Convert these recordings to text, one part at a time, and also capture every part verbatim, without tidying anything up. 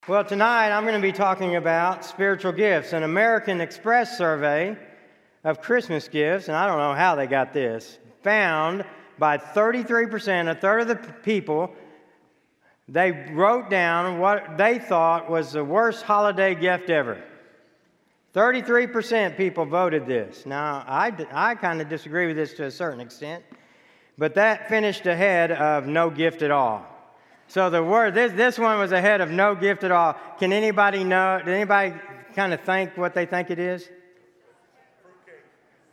Well, tonight I'm going to be talking about spiritual gifts, an American Express survey of Christmas gifts, and I don't know how they got this, found by thirty-three percent, a third of the people, they wrote down what they thought was the worst holiday gift ever. thirty-three percent people voted this. Now, I, I kind of disagree with this to a certain extent, but that finished ahead of no gift at all. So the word this this one was ahead of no gift at all. Can anybody know? Did anybody kind of think what they think it is? Fruitcake.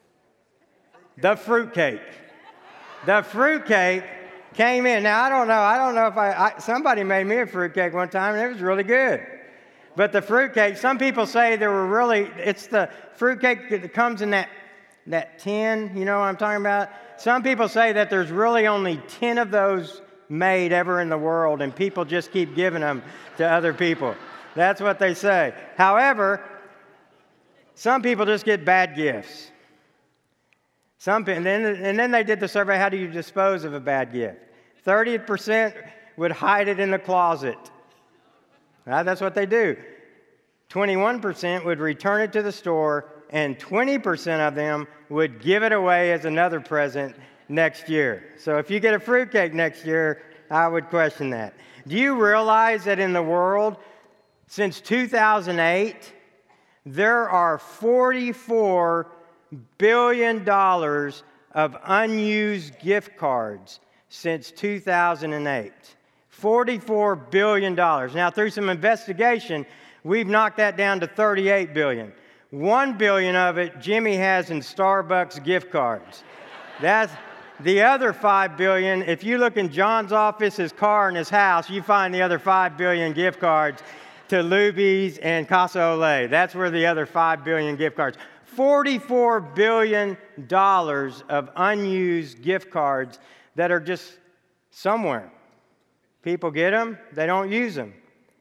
The fruitcake. The fruitcake came in. Now I don't know. I don't know if I, I somebody made me a fruitcake one time and it was really good. But the fruitcake, some people say there were really. It's the fruitcake that comes in that that tin. You know what I'm talking about? Some people say that there's really only ten of those made ever in the world, and people just keep giving them to other people. That's what they say. However, some people just get bad gifts. Some, and then, and then they did the survey, how do you dispose of a bad gift? thirty percent would hide it in the closet. Now, that's what they do. twenty-one percent would return it to the store, and twenty percent of them would give it away as another present next year. So if you get a fruitcake next year, I would question that. Do you realize that in the world, since two thousand eight, there are forty-four billion dollars of unused gift cards since two thousand eight? forty-four billion dollars. Now, through some investigation, we've knocked that down to thirty-eight billion dollars. one billion dollars of it Jimmy has in Starbucks gift cards. That's the other five billion dollars. If you look in John's office, his car, and his house, you find the other five billion dollars gift cards to Luby's and Casa Olay. That's where the other five billion dollars gift cards. forty-four billion dollars of unused gift cards that are just somewhere. People get them, they don't use them.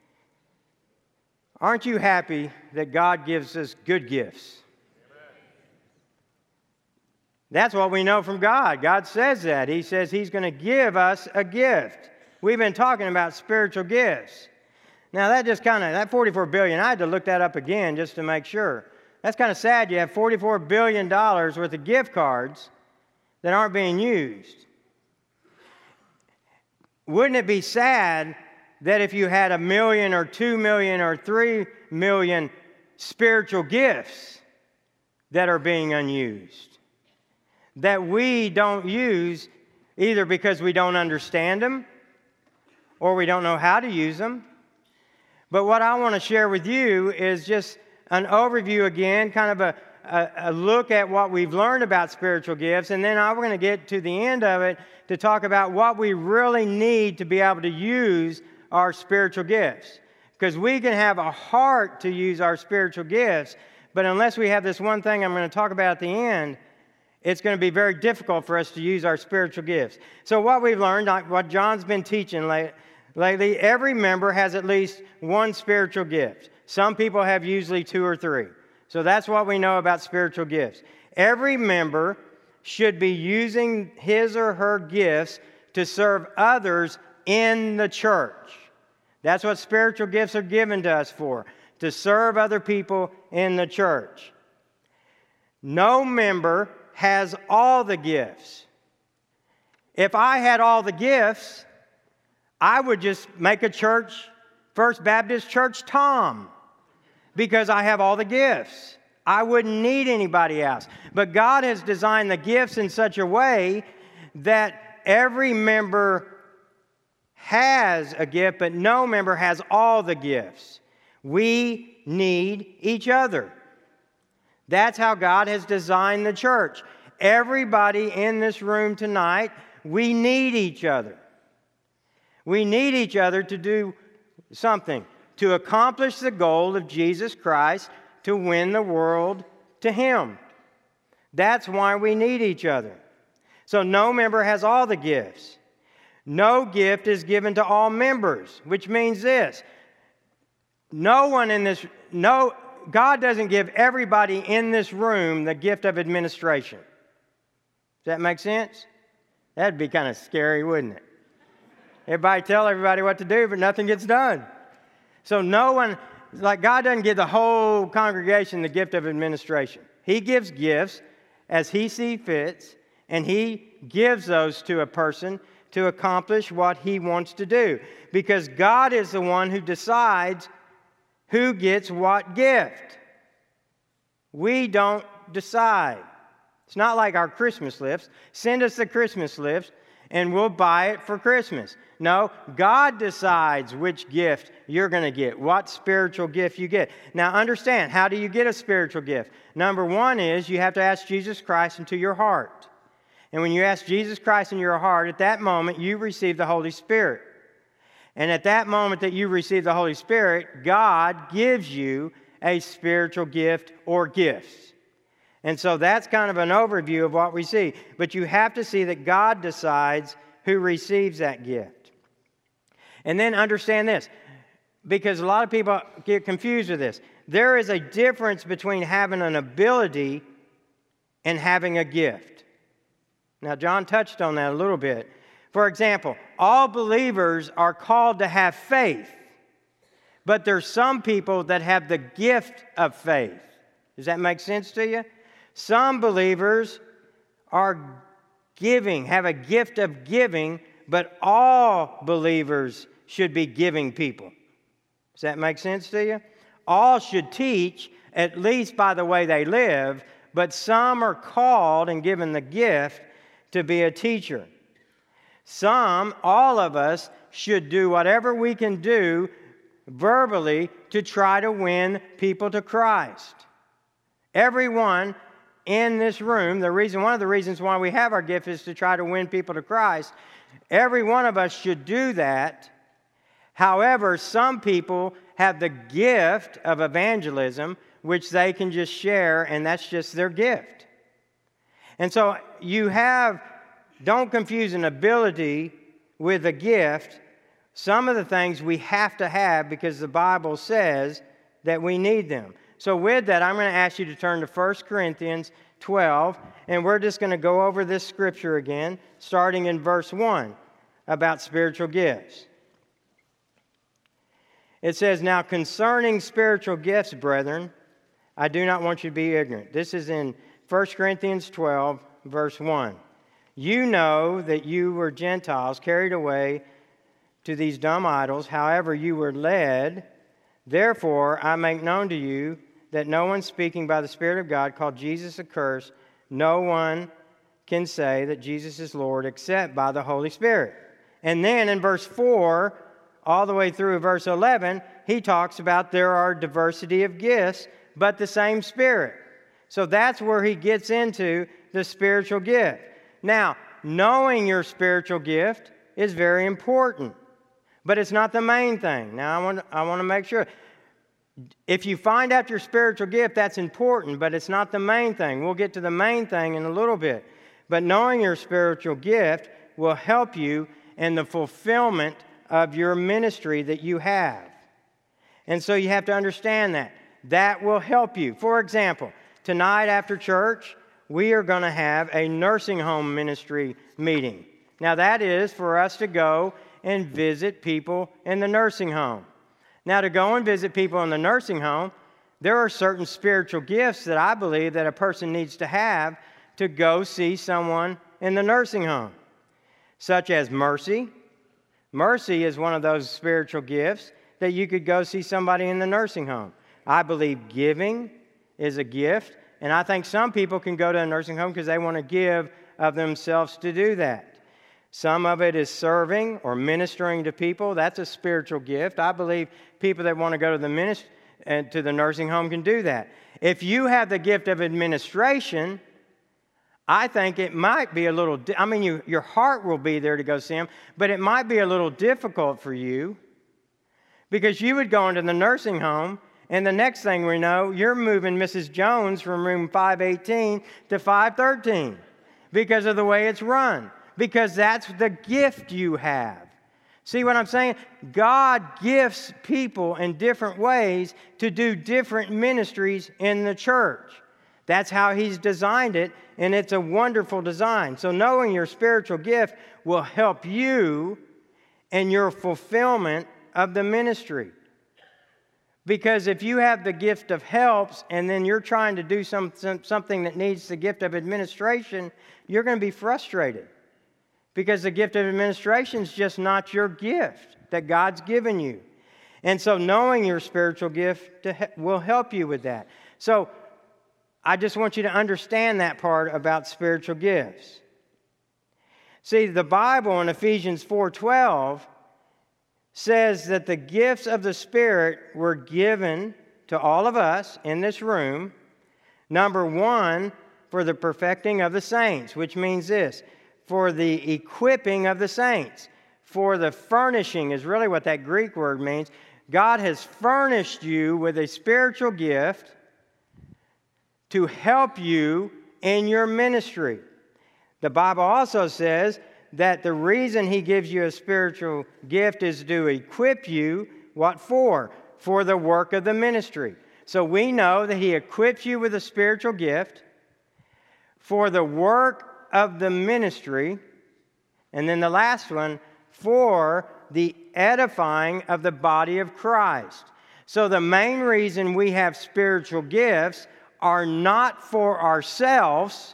Aren't you happy that God gives us good gifts? That's what we know from God. God says that. He says He's going to give us a gift. We've been talking about spiritual gifts. Now, that just kind of, that forty-four billion dollars, I had to look that up again just to make sure. That's kind of sad. You have forty-four billion dollars worth of gift cards that aren't being used. Wouldn't it be sad that if you had a million or two million or three million spiritual gifts that are being unused? That we don't use either because we don't understand them or we don't know how to use them. But what I want to share with you is just an overview again, kind of a, a, a look at what we've learned about spiritual gifts, and then I'm going to get to the end of it to talk about what we really need to be able to use our spiritual gifts. Because we can have a heart to use our spiritual gifts, but unless we have this one thing I'm going to talk about at the end, it's going to be very difficult for us to use our spiritual gifts. So what we've learned, what John's been teaching lately, every member has at least one spiritual gift. Some people have usually two or three. So that's what we know about spiritual gifts. Every member should be using his or her gifts to serve others in the church. That's what spiritual gifts are given to us for, to serve other people in the church. No member has all the gifts. If I had all the gifts, I would just make a church, First Baptist Church Tom, because I have all the gifts. I wouldn't need anybody else. But God has designed the gifts in such a way that every member has a gift, but no member has all the gifts. We need each other. That's how God has designed the church. Everybody in this room tonight, we need each other. We need each other to do something, to accomplish the goal of Jesus Christ, to win the world to Him. That's why we need each other. So no member has all the gifts. No gift is given to all members, which means this. No one in this, no, God doesn't give everybody in this room the gift of administration. Does that make sense? That'd be kind of scary, wouldn't it? Everybody tell everybody what to do, but nothing gets done. So no one, like God doesn't give the whole congregation the gift of administration. He gives gifts as He sees fits, and He gives those to a person to accomplish what He wants to do. Because God is the one who decides who gets what gift. We don't decide. It's not like our Christmas list. Send us the Christmas list and we'll buy it for Christmas. No, God decides which gift you're going to get, what spiritual gift you get. Now understand, how do you get a spiritual gift? Number one is you have to ask Jesus Christ into your heart. And when you ask Jesus Christ in your heart, at that moment you receive the Holy Spirit. And at that moment that you receive the Holy Spirit, God gives you a spiritual gift or gifts. And so that's kind of an overview of what we see. But you have to see that God decides who receives that gift. And then understand this, because a lot of people get confused with this. There is a difference between having an ability and having a gift. Now, John touched on that a little bit. For example, all believers are called to have faith, but there's some people that have the gift of faith. Does that make sense to you? Some believers are giving, have a gift of giving, but all believers should be giving people. Does that make sense to you? All should teach, at least by the way they live, but some are called and given the gift to be a teacher. Some, all of us, should do whatever we can do verbally to try to win people to Christ. Everyone in this room, the reason, one of the reasons why we have our gift is to try to win people to Christ. Every one of us should do that. However, some people have the gift of evangelism, which they can just share, and that's just their gift. And so you have, don't confuse an ability with a gift. Some of the things we have to have because the Bible says that we need them. So with that, I'm going to ask you to turn to First Corinthians twelve, and we're just going to go over this scripture again, starting in verse one, about spiritual gifts. It says, "Now concerning spiritual gifts, brethren, I do not want you to be ignorant." This is in First Corinthians twelve, verse one. "You know that you were Gentiles, carried away to these dumb idols, however you were led. Therefore I make known to you that no one speaking by the Spirit of God called Jesus accursed. No one can say that Jesus is Lord except by the Holy Spirit." And then in verse four, all the way through verse eleven, he talks about there are diversity of gifts, but the same Spirit. So that's where he gets into the spiritual gift. Now, knowing your spiritual gift is very important, but it's not the main thing. Now, I want, I want to make sure. If you find out your spiritual gift, that's important, but it's not the main thing. We'll get to the main thing in a little bit. But knowing your spiritual gift will help you in the fulfillment of your ministry that you have. And so you have to understand that. That will help you. For example, tonight after church, we are going to have a nursing home ministry meeting. Now that is for us to go and visit people in the nursing home. Now, to go and visit people in the nursing home, there are certain spiritual gifts that I believe that a person needs to have to go see someone in the nursing home, such as mercy. Mercy is one of those spiritual gifts that you could go see somebody in the nursing home. I believe giving is a gift, and I think some people can go to a nursing home because they want to give of themselves to do that. Some of it is serving or ministering to people. That's a spiritual gift. I believe people that want to go to the minist- uh, to the nursing home can do that. If you have the gift of administration, I think it might be a little, di- I mean, you, your heart will be there to go see them, but it might be a little difficult for you because you would go into the nursing home, and the next thing we know, you're moving Missus Jones from room five eighteen to five thirteen because of the way it's run. Because that's the gift you have. See what I'm saying? God gifts people in different ways to do different ministries in the church. That's how He's designed it, and it's a wonderful design. So knowing your spiritual gift will help you in your fulfillment of the ministry. Because if you have the gift of helps and then you're trying to do some, some, something that needs the gift of administration, you're going to be frustrated. Because the gift of administration is just not your gift that God's given you. And so knowing your spiritual gift to he- will help you with that. So I just want you to understand that part about spiritual gifts. See, the Bible in Ephesians four twelve says that the gifts of the Spirit were given to all of us in this room. Number one, for the perfecting of the saints, which means this, for the equipping of the saints, for the furnishing is really what that Greek word means. God has furnished you with a spiritual gift to help you in your ministry. The Bible also says that the reason He gives you a spiritual gift is to equip you, what for? For the work of the ministry. So we know that He equips you with a spiritual gift for the work of the ministry. And then the last one, for the edifying of the body of Christ. So the main reason we have spiritual gifts are not for ourselves,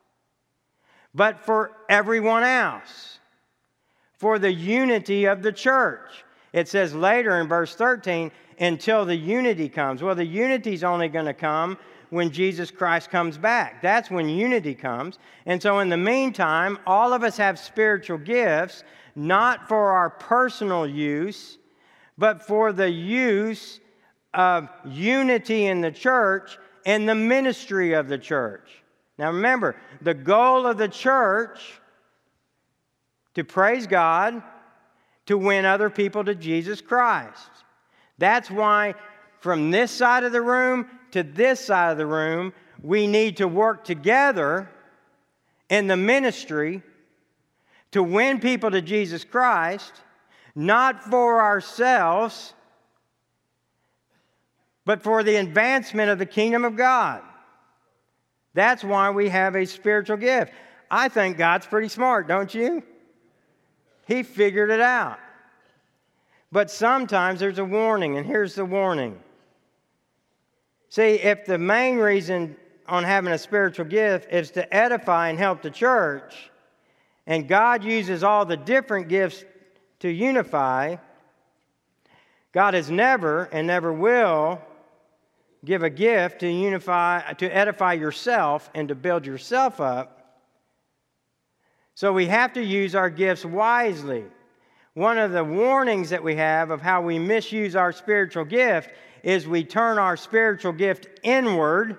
but for everyone else, for the unity of the church. It says later in verse thirteen, until the unity comes. Well, the unity is only going to come when Jesus Christ comes back. That's when unity comes. And so in the meantime, all of us have spiritual gifts, not for our personal use, but for the use of unity in the church and the ministry of the church. Now remember, the goal of the church to praise God, to win other people to Jesus Christ. That's why from this side of the room to this side of the room, we need to work together in the ministry to win people to Jesus Christ, not for ourselves, but for the advancement of the kingdom of God. That's why we have a spiritual gift. I think God's pretty smart, don't you? He figured it out. But sometimes there's a warning, and here's the warning. See, if the main reason on having a spiritual gift is to edify and help the church, and God uses all the different gifts to unify, God has never and never will give a gift to unify, to edify yourself and to build yourself up. So we have to use our gifts wisely. One of the warnings that we have of how we misuse our spiritual gift is we turn our spiritual gift inward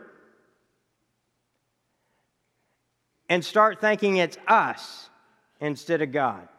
and start thinking it's us instead of God.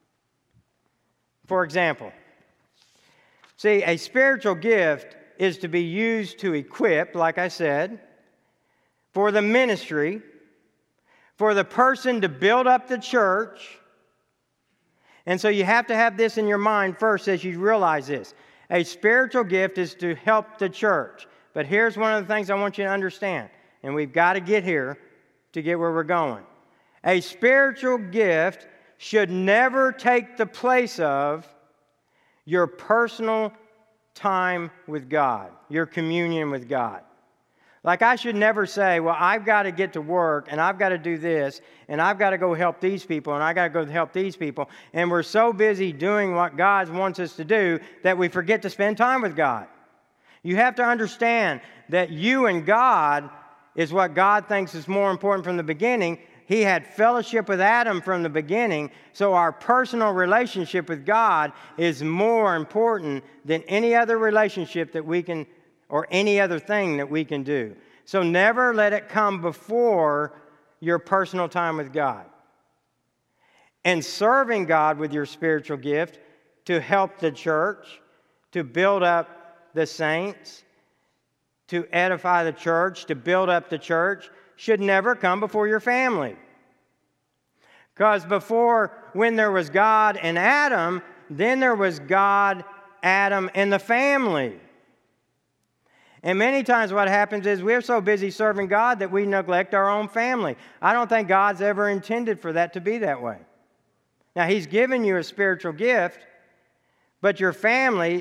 For example, see, a spiritual gift is to be used to equip, like I said, for the ministry, for the person to build up the church. And so you have to have this in your mind first as you realize this. A spiritual gift is to help the church. But here's one of the things I want you to understand, and we've got to get here to get where we're going. A spiritual gift should never take the place of your personal time with God, your communion with God. Like I should never say, well, I've got to get to work, and I've got to do this, and I've got to go help these people, and I've got to go help these people. And we're so busy doing what God wants us to do that we forget to spend time with God. You have to understand that you and God is what God thinks is more important from the beginning. He had fellowship with Adam from the beginning, so our personal relationship with God is more important than any other relationship that we can or any other thing that we can do. So never let it come before your personal time with God. And serving God with your spiritual gift to help the church, to build up the saints, to edify the church, to build up the church, should never come before your family. Because before, when there was God and Adam, then there was God, Adam, and the family. And many times what happens is we're so busy serving God that we neglect our own family. I don't think God's ever intended for that to be that way. Now, He's given you a spiritual gift, but your family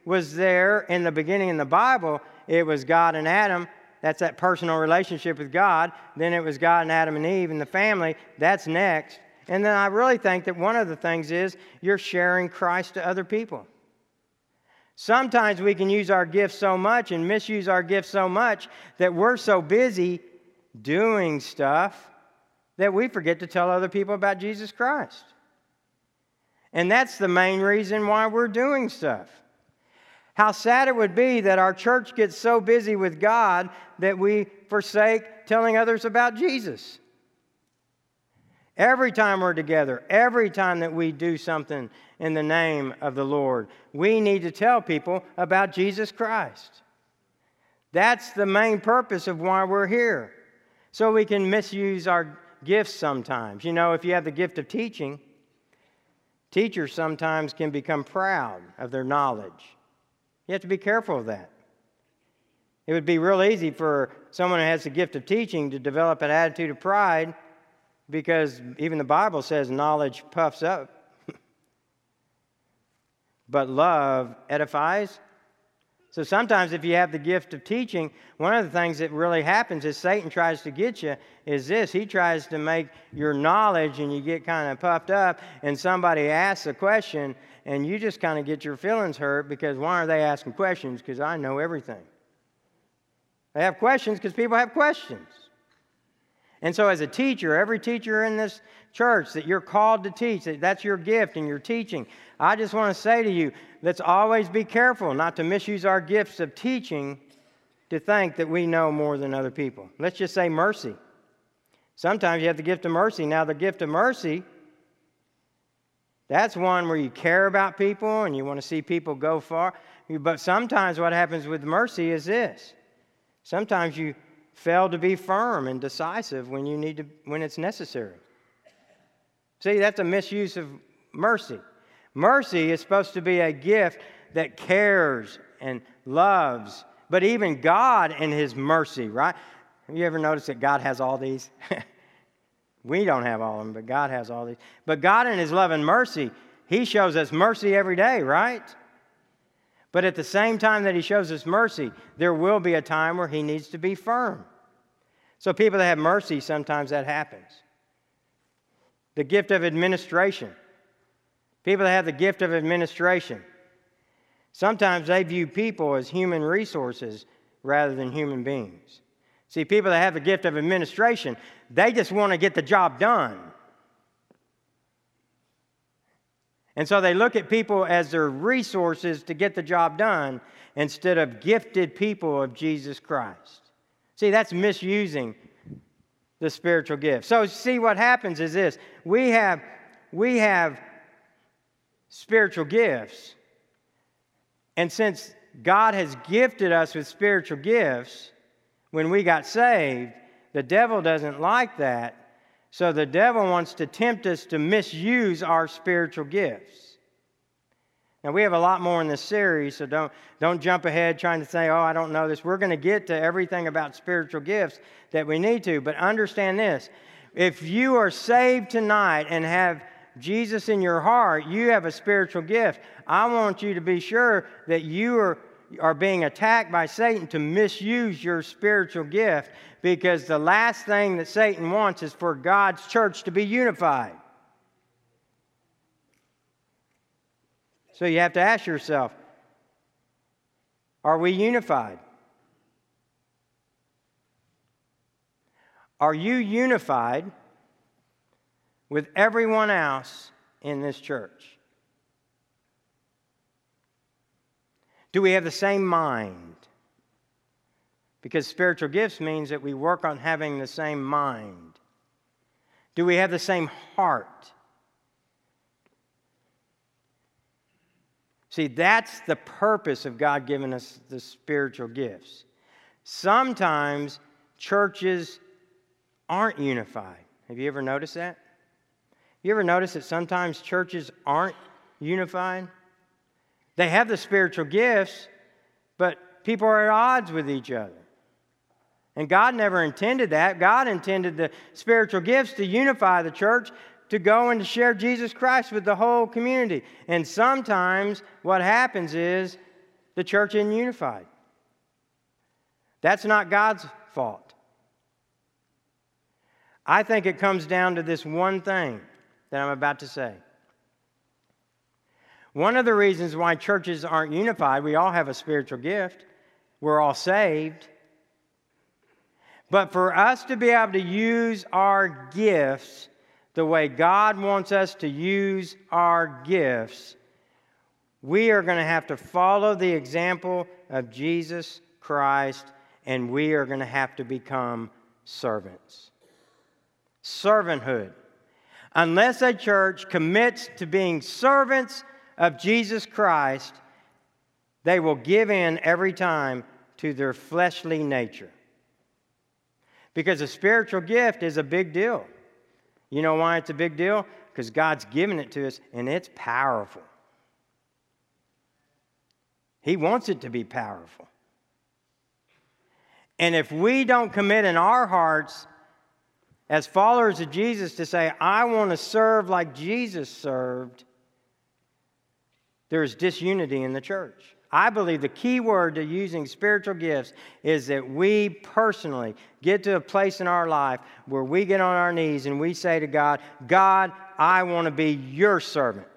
was there in the beginning in the Bible. It was God and Adam. That's that personal relationship with God. Then it was God and Adam and Eve and the family. That's next. And then I really think that one of the things is you're sharing Christ to other people. Sometimes we can use our gifts so much and misuse our gifts so much that we're so busy doing stuff that we forget to tell other people about Jesus Christ. And that's the main reason why we're doing stuff. How sad it would be that our church gets so busy with God that we forsake telling others about Jesus. Every time we're together, every time that we do something in the name of the Lord, we need to tell people about Jesus Christ. That's the main purpose of why we're here. So we can misuse our gifts sometimes. You know, if you have the gift of teaching, teachers sometimes can become proud of their knowledge. You have to be careful of that. It would be real easy for someone who has the gift of teaching to develop an attitude of pride, because even the Bible says knowledge puffs up, but love edifies. So sometimes if you have the gift of teaching, one of the things that really happens is Satan tries to get you is this. He tries to make your knowledge, and you get kind of puffed up, and somebody asks a question, and you just kind of get your feelings hurt because why are they asking questions? Because I know everything. They have questions because people have questions. And so as a teacher, every teacher in this church that you're called to teach, that that's your gift and you're teaching, I just want to say to you, let's always be careful not to misuse our gifts of teaching to think that we know more than other people. Let's just say mercy. Sometimes you have the gift of mercy. Now, the gift of mercy, that's one where you care about people and you want to see people go far. But sometimes what happens with mercy is this. Sometimes you fail to be firm and decisive when you need to, when it's necessary. See, that's a misuse of mercy. Mercy is supposed to be a gift that cares and loves. But even God in His mercy, right? Have you ever noticed that God has all these? We don't have all of them, but God has all these. But God in His love and mercy, He shows us mercy every day, right? But at the same time that He shows us mercy, there will be a time where He needs to be firm. So people that have mercy, sometimes that happens. The gift of administration. People that have the gift of administration. Sometimes they view people as human resources rather than human beings. See, people that have the gift of administration, they just want to get the job done. And so they look at people as their resources to get the job done instead of gifted people of Jesus Christ. See, that's misusing the spiritual gift. So see, what happens is this. We have, we have spiritual gifts. And since God has gifted us with spiritual gifts, when we got saved, the devil doesn't like that. So the devil wants to tempt us to misuse our spiritual gifts. Now, we have a lot more in this series, so don't, don't jump ahead trying to say, oh, I don't know this. We're going to get to everything about spiritual gifts that we need to. But understand this. If you are saved tonight and have Jesus in your heart, you have a spiritual gift. I want you to be sure that you are, are being attacked by Satan to misuse your spiritual gift, because the last thing that Satan wants is for God's church to be unified. So you have to ask yourself, are we unified? Are you unified with everyone else in this church? Do we have the same mind? Because spiritual gifts means that we work on having the same mind. Do we have the same heart? See, that's the purpose of God giving us the spiritual gifts. Sometimes churches aren't unified. Have you ever noticed that? You ever notice that sometimes churches aren't unified? They have the spiritual gifts, but people are at odds with each other. And God never intended that. God intended the spiritual gifts to unify the church, to go and to share Jesus Christ with the whole community. And sometimes what happens is The church isn't unified. That's not God's fault. I think it comes down to this one thing that I'm about to say. One of the reasons why churches aren't unified, we all have a spiritual gift. We're all saved. But for us to be able to use our gifts the way God wants us to use our gifts, we are going to have to follow the example of Jesus Christ, and we are going to have to become servants. Servanthood. Unless a church commits to being servants of Jesus Christ, they will give in every time to their fleshly nature. Because a spiritual gift is a big deal. You know why it's a big deal? Because God's given it to us, and it's powerful. He wants it to be powerful. And if we don't commit in our hearts as followers of Jesus to say, I want to serve like Jesus served, there's disunity in the church. I believe the key word to using spiritual gifts is that we personally get to a place in our life where we get on our knees and we say to God, God, I want to be your servant.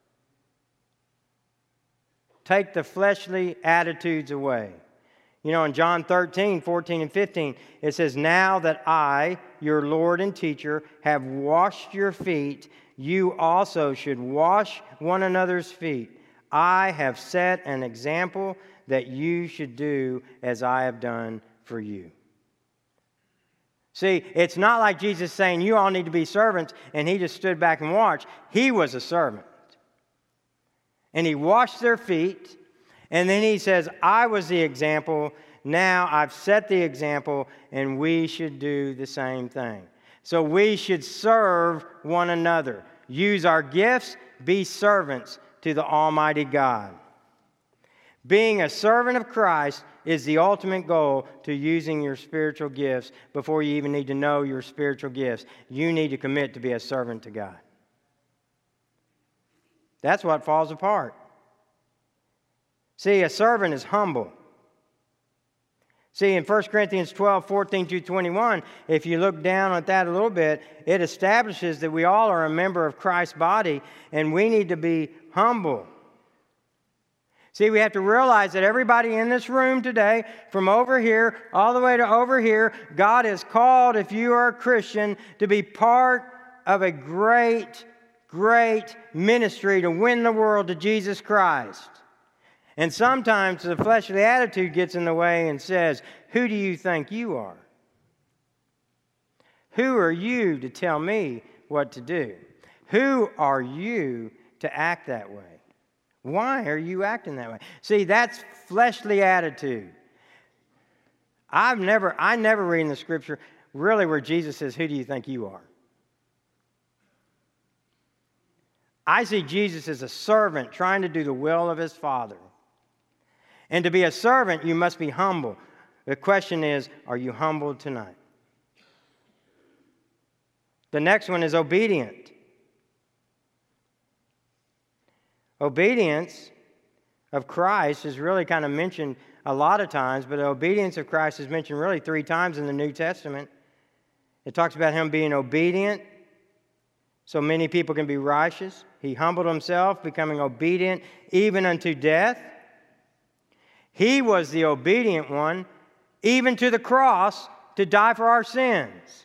Take the fleshly attitudes away. You know, in John thirteen, fourteen, and fifteen, it says, now that I, your Lord and teacher, have washed your feet, you also should wash one another's feet. I have set an example that you should do as I have done for you. See, it's not like Jesus saying you all need to be servants and he just stood back and watched. He was a servant. And he washed their feet, and then he says, I was the example, now I've set the example, and we should do the same thing. So we should serve one another. Use our gifts, be servants to the Almighty God. Being a servant of Christ is the ultimate goal to using your spiritual gifts. Before you even need to know your spiritual gifts, you need to commit to be a servant to God. That's what falls apart. See, a servant is humble. See, in First Corinthians twelve, fourteen through twenty-one, if you look down at that a little bit, it establishes that we all are a member of Christ's body, and we need to be humble. See, we have to realize that everybody in this room today, from over here all the way to over here, God has called, if you are a Christian, to be part of a great, great ministry to win the world to Jesus Christ. And sometimes the fleshly attitude gets in the way and says, who do you think you are? Who are you to tell me what to do? Who are you to act that way? Why are you acting that way? See, that's fleshly attitude. I've never, I never read in the scripture really where Jesus says, who do you think you are? I see Jesus as a servant trying to do the will of his Father. And to be a servant, you must be humble. The question is, are you humble tonight? The next one is obedient. Obedience of Christ is really kind of mentioned a lot of times, but the obedience of Christ is mentioned really three times in the New Testament. It talks about him being obedient, so many people can be righteous. He humbled himself, becoming obedient even unto death. He was the obedient one, even to the cross, to die for our sins.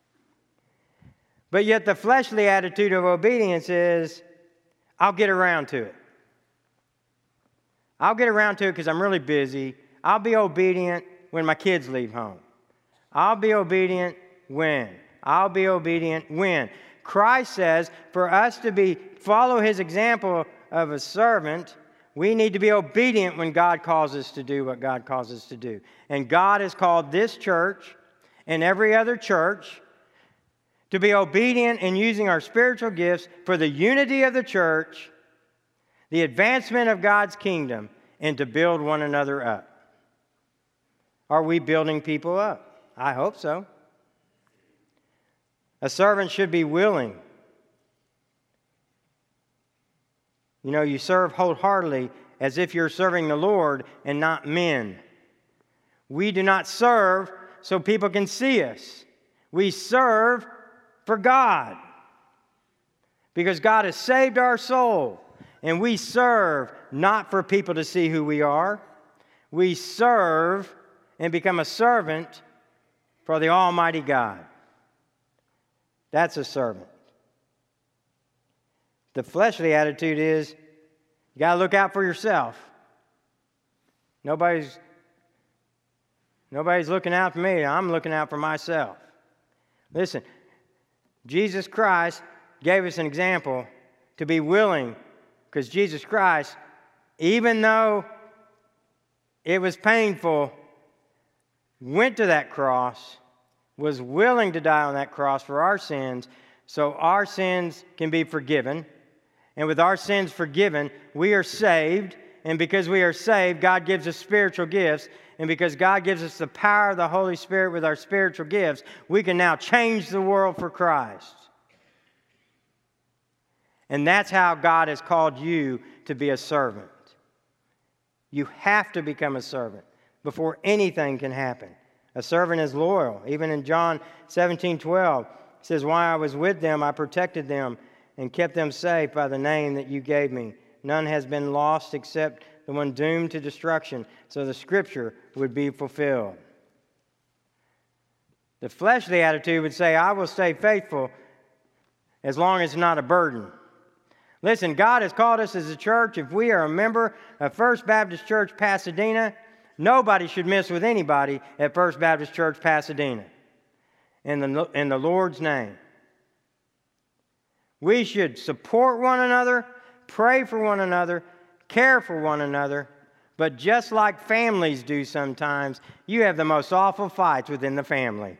But yet the fleshly attitude of obedience is, I'll get around to it. I'll get around to it because I'm really busy. I'll be obedient when my kids leave home. I'll be obedient when. I'll be obedient when. Christ says for us to be follow his example of a servant, we need to be obedient when God calls us to do what God calls us to do. And God has called this church and every other church to be obedient in using our spiritual gifts for the unity of the church, the advancement of God's kingdom, and to build one another up. Are we building people up? I hope so. A servant should be willing. You know, you serve wholeheartedly as if you're serving the Lord and not men. We do not serve so people can see us. We serve for God, because God has saved our soul, and we serve not for people to see who we are. We serve and become a servant for the Almighty God. That's a servant. The fleshly attitude is, you got to look out for yourself. Nobody's, nobody's looking out for me. I'm looking out for myself. Listen, Jesus Christ gave us an example to be willing, because Jesus Christ, even though it was painful, went to that cross, was willing to die on that cross for our sins, so our sins can be forgiven. And with our sins forgiven, we are saved. And because we are saved, God gives us spiritual gifts. And because God gives us the power of the Holy Spirit with our spiritual gifts, we can now change the world for Christ. And that's how God has called you to be a servant. You have to become a servant before anything can happen. A servant is loyal. Even in John seventeen twelve, it says, "While I was with them, I protected them and kept them safe by the name that you gave me. None has been lost except the one doomed to destruction, so the scripture would be fulfilled." The fleshly attitude would say, I will stay faithful as long as it's not a burden. Listen, God has called us as a church. If we are a member of First Baptist Church Pasadena, nobody should mess with anybody at First Baptist Church Pasadena. In the, in the Lord's name. We should support one another, pray for one another, care for one another. But just like families do sometimes, you have the most awful fights within the family.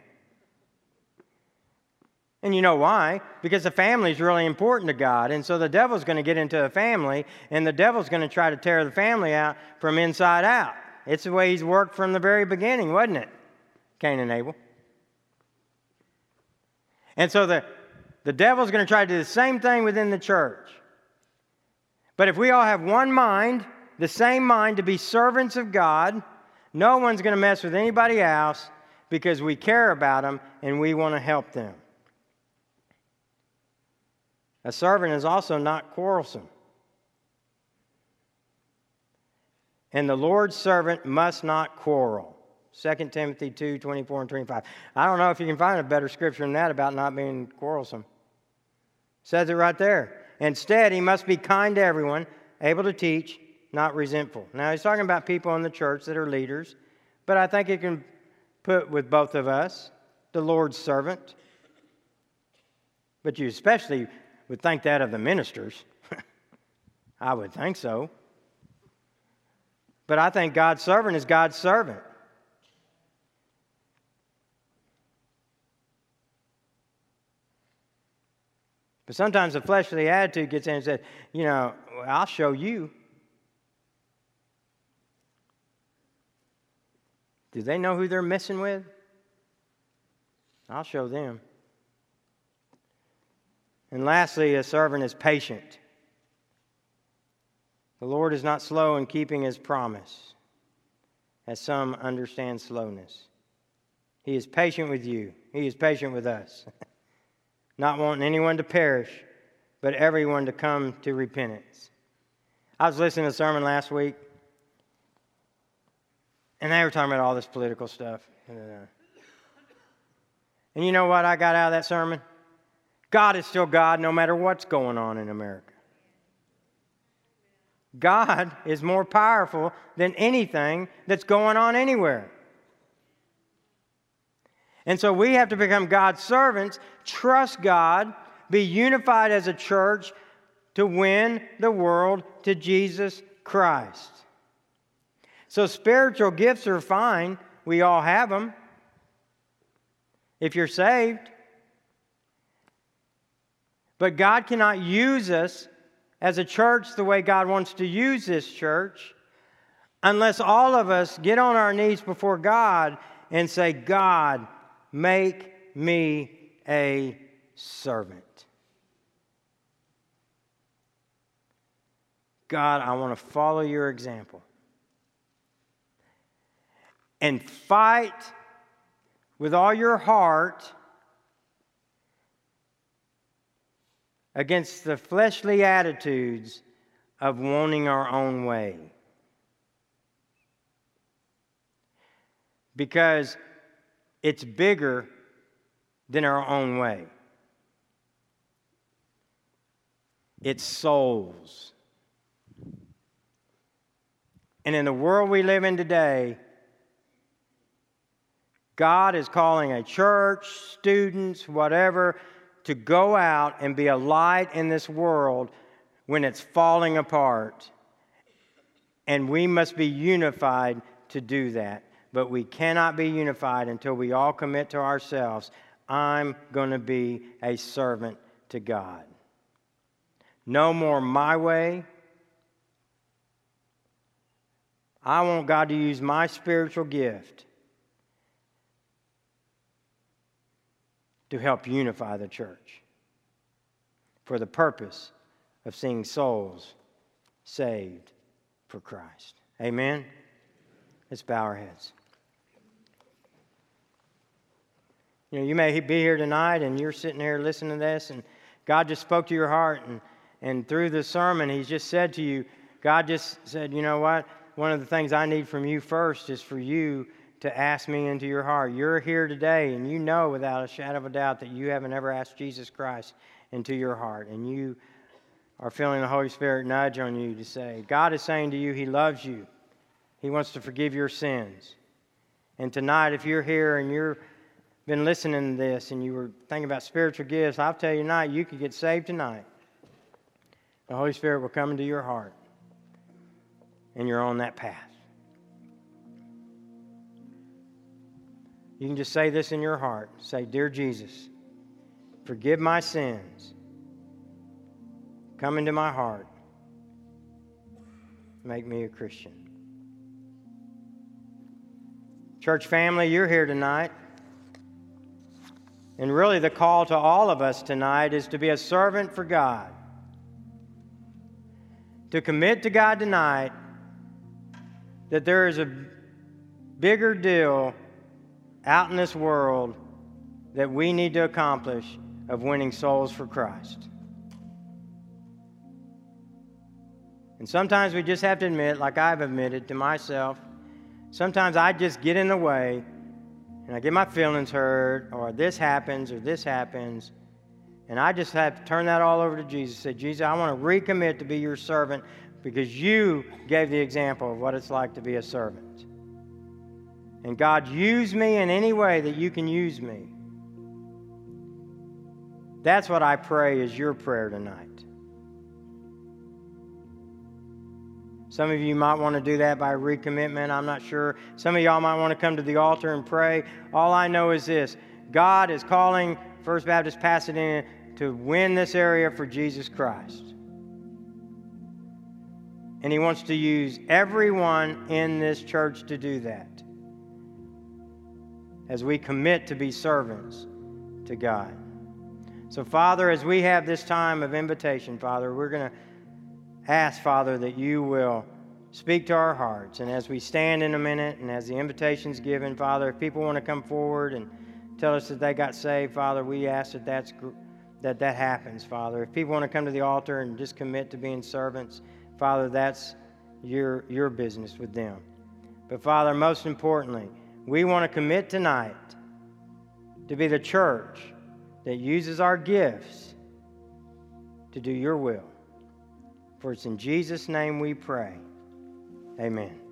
And you know why? Because the family is really important to God. And so the devil's going to get into a family, and the devil's going to try to tear the family out from inside out. It's the way he's worked from the very beginning, wasn't it? Cain and Abel. And so the, the devil's going to try to do the same thing within the church. But if we all have one mind, the same mind to be servants of God, no one's going to mess with anybody else because we care about them and we want to help them. A servant is also not quarrelsome. And the Lord's servant must not quarrel. Second Timothy two, twenty-four and twenty-five. I don't know if you can find a better scripture than that about not being quarrelsome. It says it right there. Instead, he must be kind to everyone, able to teach, not resentful. Now, he's talking about people in the church that are leaders, but I think he can put with both of us, the Lord's servant. But you especially would think that of the ministers. I would think so. But I think God's servant is God's servant. But sometimes the fleshly attitude gets in and says, you know, I'll show you. Do they know who they're messing with? I'll show them. And lastly, a servant is patient. The Lord is not slow in keeping his promise, as some understand slowness. He is patient with you. He is patient with us. Not wanting anyone to perish, but everyone to come to repentance. I was listening to a sermon last week, and they were talking about all this political stuff. And you know what I got out of that sermon? God is still God no matter what's going on in America. God is more powerful than anything that's going on anywhere. And so we have to become God's servants, trust God, be unified as a church to win the world to Jesus Christ. So spiritual gifts are fine. We all have them. If you're saved. But God cannot use us as a church the way God wants to use this church unless all of us get on our knees before God and say, God, make me a servant. God, I want to follow your example. And fight with all your heart against the fleshly attitudes of wanting our own way. Because it's bigger than our own way. It's souls. And in the world we live in today, God is calling a church, students, whatever, to go out and be a light in this world when it's falling apart. And we must be unified to do that. But we cannot be unified until we all commit to ourselves, I'm going to be a servant to God. No more my way. I want God to use my spiritual gift to help unify the church for the purpose of seeing souls saved for Christ. Amen? Let's bow our heads. You know, you may be here tonight and you're sitting here listening to this and God just spoke to your heart and, and through the sermon He's just said to you, God just said, you know what? One of the things I need from you first is for you to ask me into your heart. You're here today and you know without a shadow of a doubt that you haven't ever asked Jesus Christ into your heart. And you are feeling the Holy Spirit nudge on you to say, God is saying to you He loves you. He wants to forgive your sins. And tonight if you're here and you've been listening to this and you were thinking about spiritual gifts, I'll tell you tonight, you could get saved tonight. The Holy Spirit will come into your heart. And you're on that path. You can just say this in your heart. Say, Dear Jesus, forgive my sins. Come into my heart. Make me a Christian. Church family, you're here tonight. And really the call to all of us tonight is to be a servant for God. To commit to God tonight that there is a bigger deal out in this world that we need to accomplish of winning souls for Christ. And sometimes we just have to admit, like I've admitted to myself, sometimes I just get in the way and I get my feelings hurt, or this happens, or this happens, and I just have to turn that all over to Jesus. Say, Jesus, I want to recommit to be your servant because you gave the example of what it's like to be a servant. And God, use me in any way that you can use me. That's what I pray is your prayer tonight. Some of you might want to do that by recommitment. I'm not sure. Some of y'all might want to come to the altar and pray. All I know is this. God is calling First Baptist Pasadena to win this area for Jesus Christ. And He wants to use everyone in this church to do that. As we commit to be servants to God. So, Father, as we have this time of invitation, Father, we're going to ask, Father, that you will speak to our hearts. And as we stand in a minute and as the invitation's given, Father, if people want to come forward and tell us that they got saved, Father, we ask that that's, that, that happens, Father. If people want to come to the altar and just commit to being servants, Father, that's your, your business with them. But, Father, most importantly, we want to commit tonight to be the church that uses our gifts to do your will. For it's in Jesus' name we pray. Amen.